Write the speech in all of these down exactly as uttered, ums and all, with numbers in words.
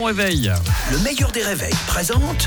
Bon réveil. Le meilleur des réveils présente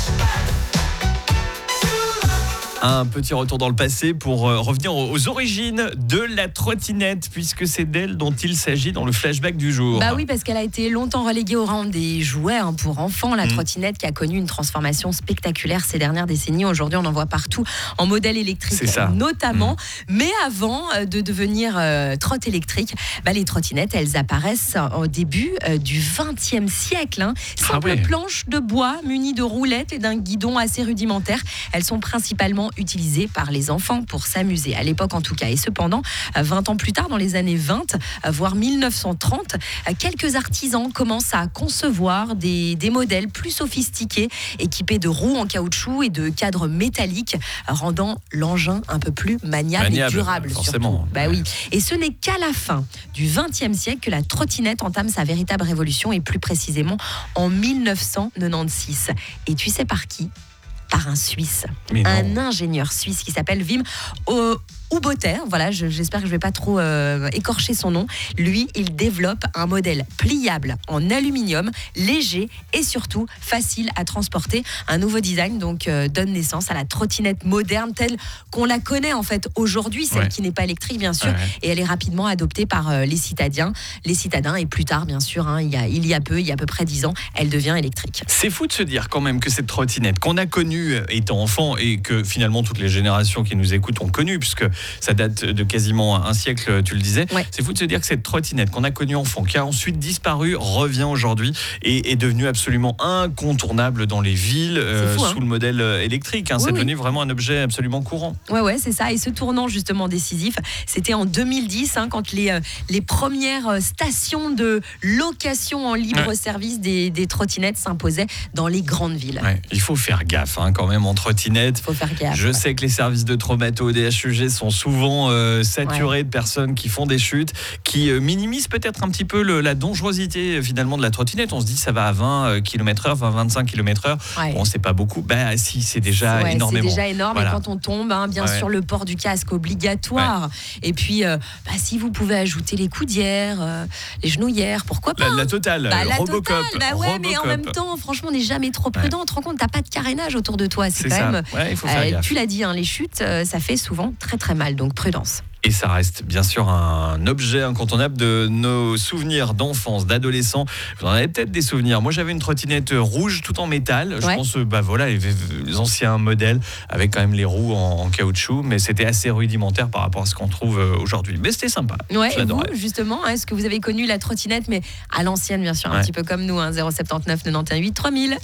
Un petit retour dans le passé pour euh, revenir aux, aux origines de la trottinette, puisque c'est d'elle dont il s'agit dans le flashback du jour. Bah oui, parce qu'elle a été longtemps reléguée au rang des jouets hein, pour enfants. La mmh. trottinette qui a connu une transformation spectaculaire ces dernières décennies. Aujourd'hui, on en voit partout en modèle électrique notamment. Mmh. Mais avant de devenir euh, trotte électrique, bah, les trottinettes, elles apparaissent au début euh, du vingtième siècle. Hein. Simple ah ouais. planches de bois munies de roulettes et d'un guidon assez rudimentaire. Elles sont principalement utilisées par les enfants pour s'amuser, à l'époque en tout cas. Et cependant, vingt ans plus tard, dans les années vingt, voire mille neuf cent trente, quelques artisans commencent à concevoir des, des modèles plus sophistiqués, équipés de roues en caoutchouc et de cadres métalliques, rendant l'engin un peu plus maniable, maniable et durable. Forcément. Bah oui. Et ce n'est qu'à la fin du vingtième siècle que la trottinette entame sa véritable révolution, et plus précisément en mille neuf cent quatre-vingt-seize. Et tu sais par qui ? Par un Suisse, un ingénieur suisse qui s'appelle Wim Houboter. Voilà, je, j'espère que je ne vais pas trop euh, écorcher son nom. Lui, il développe un modèle pliable en aluminium, léger et surtout facile à transporter. Un nouveau design donc euh, donne naissance à la trottinette moderne telle qu'on la connaît en fait aujourd'hui, celle ouais. qui n'est pas électrique bien sûr, ouais. et elle est rapidement adoptée par euh, les citadins, les citadins et plus tard bien sûr, hein, il y a il y a peu, il y a à peu près dix ans, elle devient électrique. C'est fou de se dire quand même que cette trottinette qu'on a connue étant enfant et que finalement toutes les générations qui nous écoutent ont connue, puisque ça date de quasiment un siècle, tu le disais. Ouais. C'est fou de se dire que cette trottinette qu'on a connue enfant, qui a ensuite disparu, revient aujourd'hui et est devenue absolument incontournable dans les villes euh, fou, hein. sous le modèle électrique. Hein. Oui, c'est oui. devenu vraiment un objet absolument courant. Ouais, ouais, c'est ça. Et ce tournant justement décisif, c'était en deux mille dix, hein, quand les, euh, les premières stations de location en libre ouais. service des, des trottinettes s'imposaient dans les grandes villes. Ouais. Il faut faire gaffe hein, quand même en trottinette. Il faut faire gaffe. Je ouais. sais que les services de traumato, D H U G sont souvent Euh, saturé ouais. de personnes qui font des chutes, qui euh, minimisent peut-être un petit peu le, la dangerosité euh, finalement de la trottinette. On se dit ça va à vingt kilomètres heure, vingt à vingt-cinq kilomètres heure. Ouais. Bon, c'est pas beaucoup. Bah si, c'est déjà ouais, énormément. C'est déjà énorme. Voilà. Et quand on tombe, hein, bien ouais. sûr, le port du casque obligatoire. Ouais. Et puis, euh, bah, si vous pouvez ajouter les coudières, euh, les genouillères, pourquoi pas. La, la totale, bah, la Robocop. Totale, bah ouais, Robocop. Mais en même temps, franchement, on n'est jamais trop prudent. Ouais. Tu te rends compte, t'as pas de carénage autour de toi. C'est, c'est quand ça. même. Ouais, il faut faire euh, gaffe. Tu l'as dit, hein, les chutes, euh, ça fait souvent très très mal. Donc prudence. Et ça reste bien sûr un objet incontournable de nos souvenirs d'enfance, d'adolescents. Vous en avez peut-être des souvenirs. Moi, j'avais une trottinette rouge tout en métal. Je ouais. pense, bah voilà, les, les anciens modèles avec quand même les roues en, en caoutchouc, mais c'était assez rudimentaire par rapport à ce qu'on trouve aujourd'hui. Mais c'était sympa. Ouais, et vous, justement, est-ce que vous avez connu la trottinette, mais à l'ancienne, bien sûr, un ouais. petit peu comme nous, hein, zéro sept neuf quatre-vingt-dix-huit trois mille